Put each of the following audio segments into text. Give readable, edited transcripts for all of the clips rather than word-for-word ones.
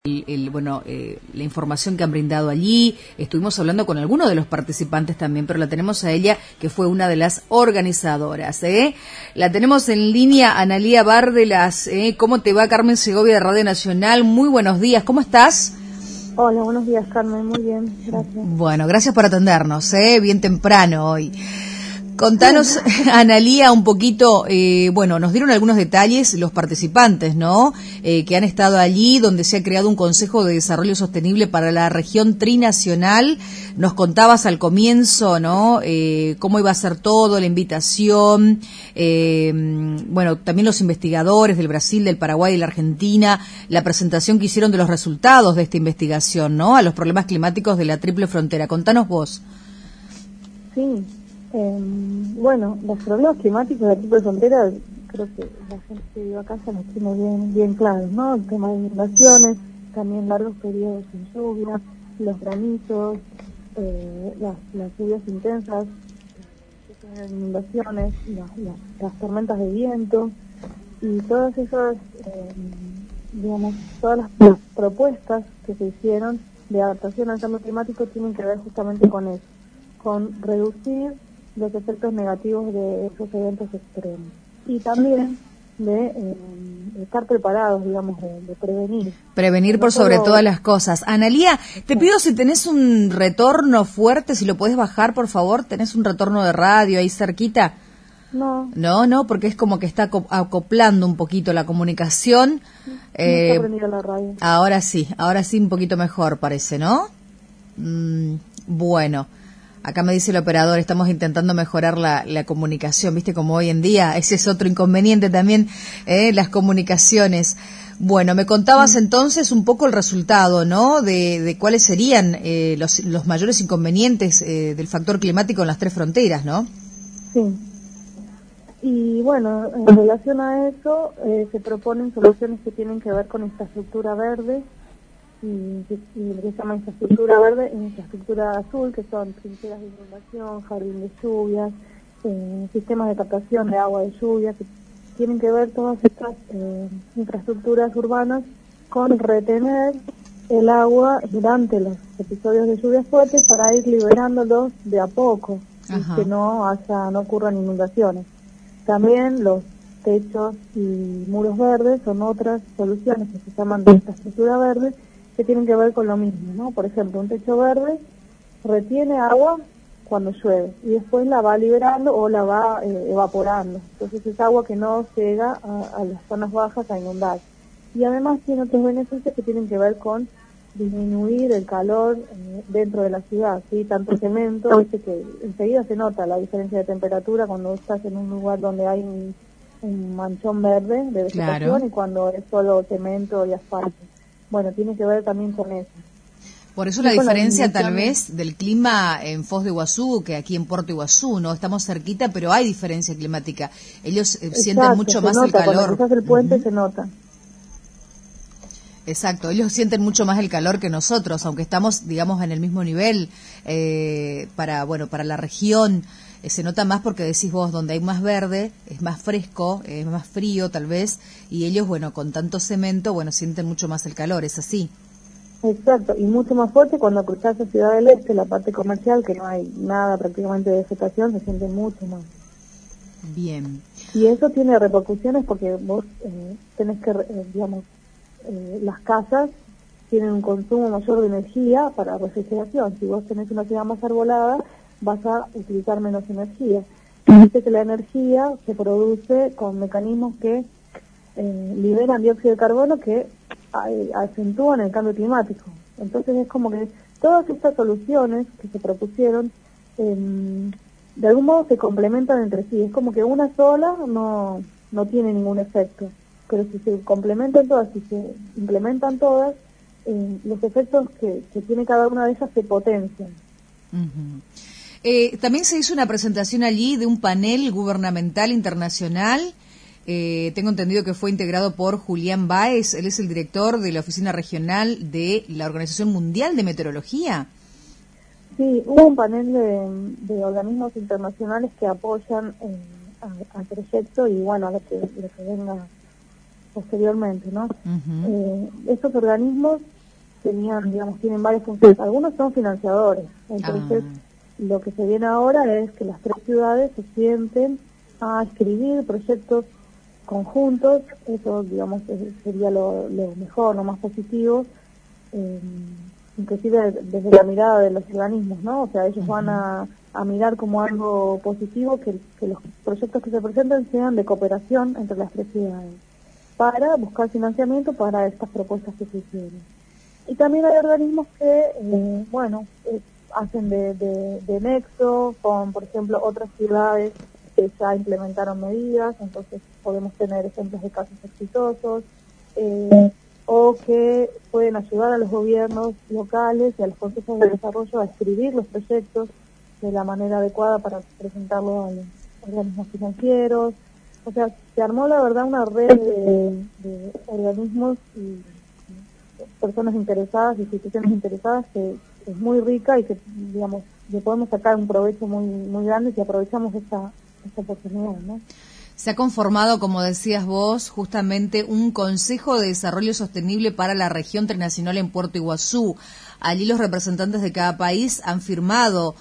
La información que han brindado allí. Estuvimos hablando con algunos de los participantes también, pero la tenemos a ella, que fue una de las organizadoras. La tenemos en línea, Analía Bárdelas. ¿Cómo te va, Carmen Segovia de Radio Nacional? Muy buenos días, ¿cómo estás? Hola, buenos días, Carmen, muy bien, gracias. Bueno, gracias por atendernos, bien temprano hoy. Contanos, Analía, un poquito, nos dieron algunos detalles los participantes, ¿no? Que han estado allí, donde se ha creado un Consejo de Desarrollo Sostenible para la región trinacional. Nos contabas al comienzo, ¿no? Cómo iba a ser todo, la invitación, también los investigadores del Brasil, del Paraguay y de la Argentina, la presentación que hicieron de los resultados de esta investigación, ¿no? A los problemas climáticos de la Triple Frontera. Contanos vos. Sí. Los problemas climáticos de la Triple Frontera, creo que la gente que vive acá ya los tiene bien claros, ¿no? El tema de inundaciones, también largos periodos sin lluvia, los granizos, las lluvias intensas, las inundaciones, las tormentas de viento, y todas esas, todas las propuestas que se hicieron de adaptación al cambio climático tienen que ver justamente con eso, con reducir los efectos negativos de esos eventos extremos y también de estar preparados, de prevenir. Prevenir por sobre todas las cosas. Analía, te pido si tenés un retorno fuerte, si lo podés bajar, por favor. ¿Tenés un retorno de radio ahí cerquita? No, porque es como que está acoplando un poquito la comunicación. No está prendida la radio. Ahora sí, un poquito mejor parece, ¿no? Bueno. Acá me dice el operador, estamos intentando mejorar la comunicación, ¿viste? Como hoy en día, ese es otro inconveniente también, las comunicaciones. Bueno, me contabas entonces un poco el resultado, ¿no? De cuáles serían los mayores inconvenientes del factor climático en las tres fronteras, ¿no? Sí. Y en relación a eso, se proponen soluciones que tienen que ver con infraestructura verde, y lo que se llama infraestructura verde e infraestructura azul, que son trincheras de inundación, jardín de lluvias, sistemas de captación de agua de lluvia, que tienen que ver todas estas infraestructuras urbanas con retener el agua durante los episodios de lluvias fuertes para ir liberándolos de a poco, y que no ocurran inundaciones. También los techos y muros verdes son otras soluciones que se llaman de infraestructura verde, que tienen que ver con lo mismo, ¿no? Por ejemplo, un techo verde retiene agua cuando llueve y después la va liberando o la va evaporando. Entonces es agua que no llega a las zonas bajas a inundar. Y además tiene otros beneficios que tienen que ver con disminuir el calor dentro de la ciudad, ¿sí? Tanto cemento, viste que enseguida se nota la diferencia de temperatura cuando estás en un lugar donde hay un manchón verde de vegetación, claro, y cuando es solo cemento y asfalto. Bueno, tiene que ver también con eso. Por eso la diferencia tal vez del clima en Foz de Iguazú que aquí en Puerto Iguazú, ¿no? Estamos cerquita, pero hay diferencia climática. Ellos sienten mucho más el calor. Cuando cruzas el puente se nota. Exacto, ellos sienten mucho más el calor que nosotros, aunque estamos, digamos, en el mismo nivel para la región. Se nota más porque decís vos, donde hay más verde, es más fresco, es más frío tal vez, y ellos, con tanto cemento, sienten mucho más el calor, ¿es así? Exacto, y mucho más fuerte cuando cruzás a Ciudad del Este, la parte comercial, que no hay nada prácticamente de vegetación, se siente mucho más. Bien. Y eso tiene repercusiones porque vos tenés que, las casas tienen un consumo mayor de energía para refrigeración. Si vos tenés una ciudad más arbolada, vas a utilizar menos energía. Dice que la energía se produce con mecanismos que liberan dióxido de carbono que acentúan el cambio climático. Entonces es como que todas estas soluciones que se propusieron de algún modo se complementan entre sí. Es como que una sola no tiene ningún efecto, pero si se complementan todas, si se implementan todas, los efectos que tiene cada una de ellas se potencian. Uh-huh. También se hizo una presentación allí de un panel gubernamental internacional. Tengo entendido que fue integrado por Julián Báez. Él es el director de la Oficina Regional de la Organización Mundial de Meteorología. Sí, hubo un panel de organismos internacionales que apoyan al proyecto y a lo que venga posteriormente, ¿no? Uh-huh. Estos organismos tienen varias funciones. Algunos son financiadores. Entonces, lo que se viene ahora es que las 3 ciudades se sienten a escribir proyectos conjuntos. Eso, digamos, sería lo mejor, lo más positivo, inclusive desde la mirada de los organismos, ¿no? O sea, ellos van a mirar como algo positivo que los proyectos que se presenten sean de cooperación entre las 3 ciudades para buscar financiamiento para estas propuestas que se hicieron. Y también hay organismos que, hacen de nexo con, por ejemplo, otras ciudades que ya implementaron medidas, entonces podemos tener ejemplos de casos exitosos, o que pueden ayudar a los gobiernos locales y a los consejos de desarrollo a escribir los proyectos de la manera adecuada para presentarlos a los organismos financieros. O sea, se armó, la verdad, una red de organismos y personas interesadas, instituciones interesadas, que es muy rica y que, digamos, le podemos sacar un provecho muy muy grande si aprovechamos esta oportunidad, ¿no? Se ha conformado, como decías vos, justamente un Consejo de Desarrollo Sostenible para la región trinacional en Puerto Iguazú. Allí los representantes de cada país han firmado,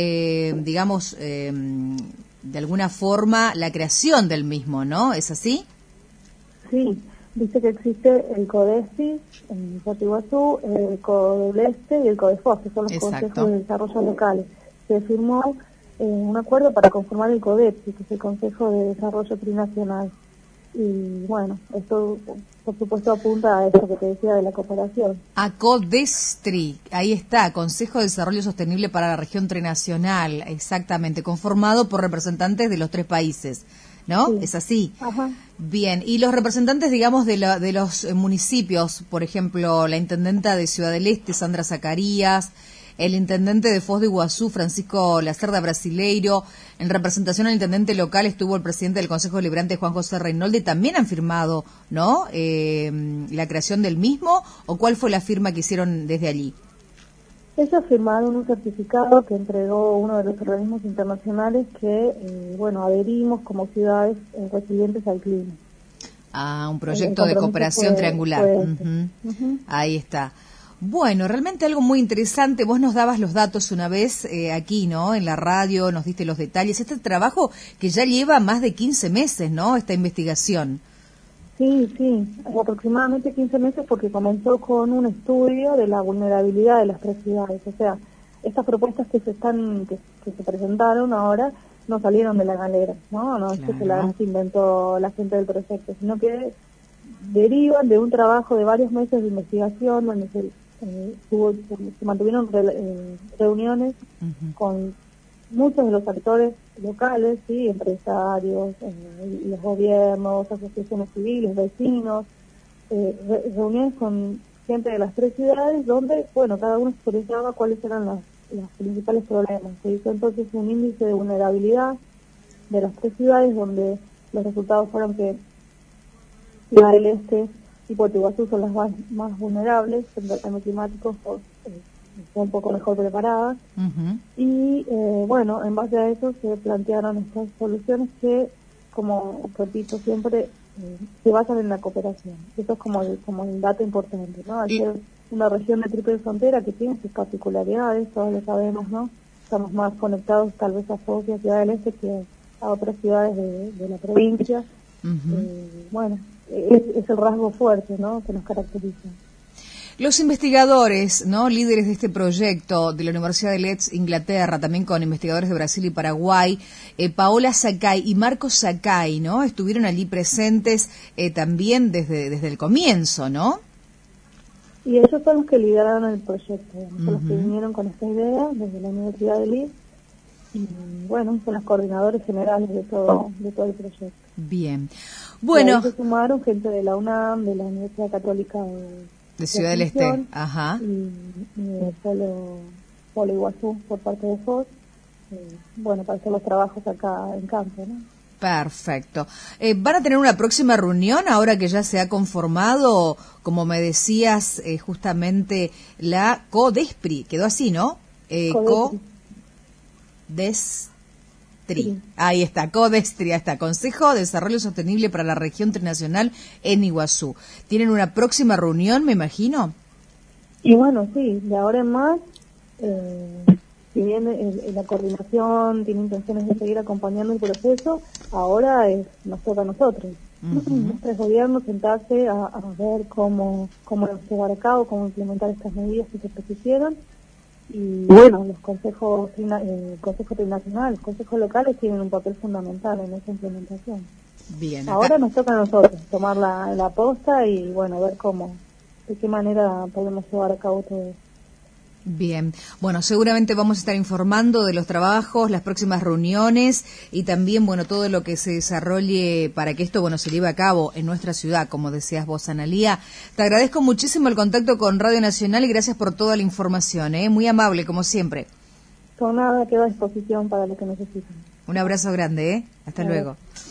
de alguna forma, la creación del mismo, ¿no? ¿Es así? Sí, dice que existe el CODESPI en Puerto Iguazú, el CODESTE y el CODEFOS, que son los consejos de desarrollo locales. Se firmó un acuerdo para conformar el CODESPI, que es el Consejo de Desarrollo Trinacional. Y bueno, esto por supuesto apunta a esto que te decía de la cooperación. A CODESTRI, ahí está, Consejo de Desarrollo Sostenible para la Región Trinacional, exactamente, conformado por representantes de los 3 países, ¿no? Sí. ¿Es así? Ajá. Bien, y los representantes, digamos, de los municipios, por ejemplo, la intendenta de Ciudad del Este, Sandra Zacarías, el intendente de Foz de Iguazú, Francisco Lacerda Brasileiro, en representación al intendente local estuvo el presidente del Consejo Deliberante, Juan José Reinoldi, también han firmado, ¿no?, la creación del mismo, ¿o cuál fue la firma que hicieron desde allí? Ellos firmaron un certificado que entregó uno de los organismos internacionales que, adherimos como ciudades resilientes al clima. Un proyecto de cooperación triangular. Ahí está. Bueno, realmente algo muy interesante. Vos nos dabas los datos una vez aquí, ¿no?, en la radio, nos diste los detalles. Este trabajo que ya lleva más de 15 meses, ¿no?, esta investigación. Sí, aproximadamente 15 meses, porque comenzó con un estudio de la vulnerabilidad de las 3 ciudades. O sea, estas propuestas que se presentaron ahora no salieron de la galera, ¿no? No es que se las inventó la gente del proyecto, sino que derivan de un trabajo de varios meses de investigación donde se mantuvieron reuniones con muchos de los actores locales, sí, empresarios, los gobiernos, asociaciones civiles, vecinos, reuniones con gente de las 3 ciudades donde, cada uno expresaba cuáles eran los principales problemas. Se hizo entonces un índice de vulnerabilidad de las 3 ciudades, donde los resultados fueron que Ciudad del Este y Puerto Iguazú son las más vulnerables frente al cambio climático, son un poco mejor preparadas. Y en base a eso se plantearon estas soluciones que, como repito siempre, se basan en la cooperación. Eso es como el dato importante, ¿no? Al ser una región de triple frontera que tiene sus particularidades, todos lo sabemos, ¿no? Estamos más conectados tal vez a Foz y a Ciudad del Este que a otras ciudades de la provincia. Es el rasgo fuerte, ¿no?, que nos caracteriza. Los investigadores, ¿no?, líderes de este proyecto de la Universidad de Leeds, Inglaterra, también con investigadores de Brasil y Paraguay, Paola Sakai y Marcos Sakai, ¿no?, estuvieron allí presentes también desde el comienzo, ¿no? Y ellos son los que lideraron el proyecto, son los que vinieron con esta idea desde la Universidad de Leeds. Y son los coordinadores generales de todo el proyecto. Bien. Bueno. Y ahí se sumaron gente de la UNAM, de la Universidad Católica de Ciudad del Este, y de Polo Iguazú por parte de FOS, para hacer los trabajos acá en campo, ¿no? Perfecto. ¿Van a tener una próxima reunión ahora que ya se ha conformado, como me decías, justamente la CODESPRI? Quedó así, ¿no? CODESTRI. Sí. Ahí está, CODESTRI, ahí está, Consejo de Desarrollo Sostenible para la Región Trinacional en Iguazú. ¿Tienen una próxima reunión, me imagino? Y bueno, sí, de ahora en más, si bien la coordinación tiene intenciones de seguir acompañando el proceso, ahora nos toca a nosotros. Los tres gobiernos sentarse a ver cómo llevar a cabo, cómo implementar estas medidas que se propusieron. Y bueno, los consejos trinacionales, los consejos locales tienen un papel fundamental en esa implementación. Bien. Ahora nos toca a nosotros tomar la posta y bueno, ver de qué manera podemos llevar a cabo todo eso. Bien, bueno, seguramente vamos a estar informando de los trabajos, las próximas reuniones y también, bueno, todo lo que se desarrolle para que esto, bueno, se lleve a cabo en nuestra ciudad, como decías vos, Analía. Te agradezco muchísimo el contacto con Radio Nacional y gracias por toda la información, muy amable, como siempre. Con nada, quedo a disposición para lo que necesiten. Un abrazo grande, hasta luego.